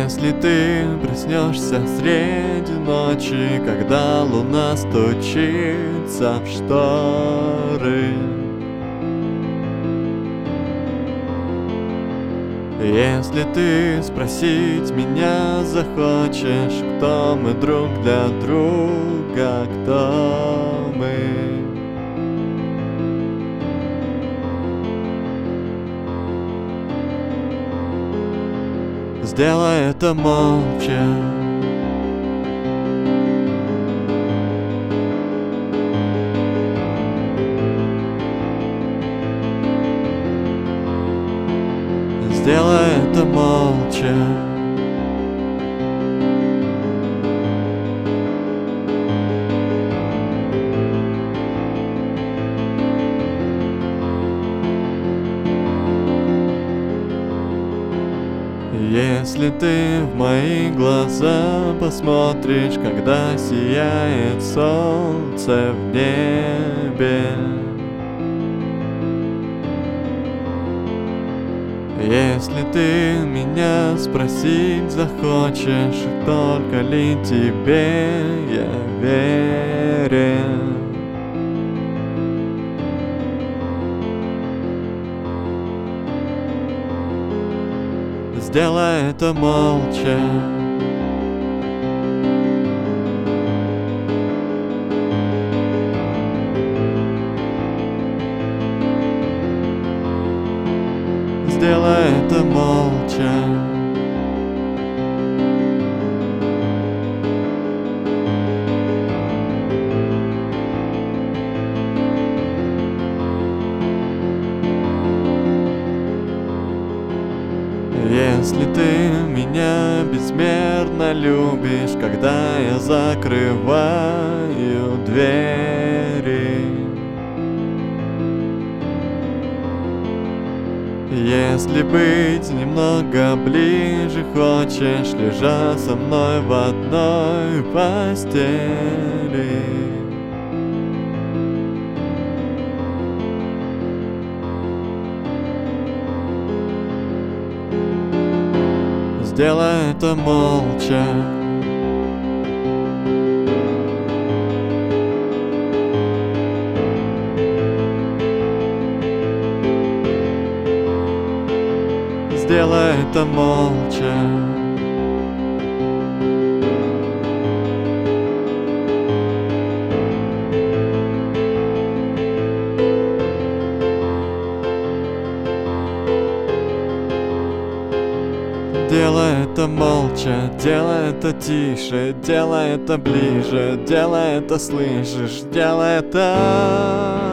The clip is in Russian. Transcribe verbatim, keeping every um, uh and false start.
Если ты проснешься среди ночи, когда луна стучится в шторы, если ты спросить меня захочешь, кто мы друг для друга, кто мы, сделай это молча. Сделай это молча. Если ты в мои глаза посмотришь, когда сияет солнце в небе, если ты меня спросить захочешь, только ли тебе я верен, сделай это молча. Сделай это молча. Если ты меня безмерно любишь, когда я закрываю двери, если быть немного ближе хочешь, лежа со мной в одной постели, сделай это молча. Сделай это молча. Делай это молча, делай это тише, делай это ближе, делай это слышишь, делай это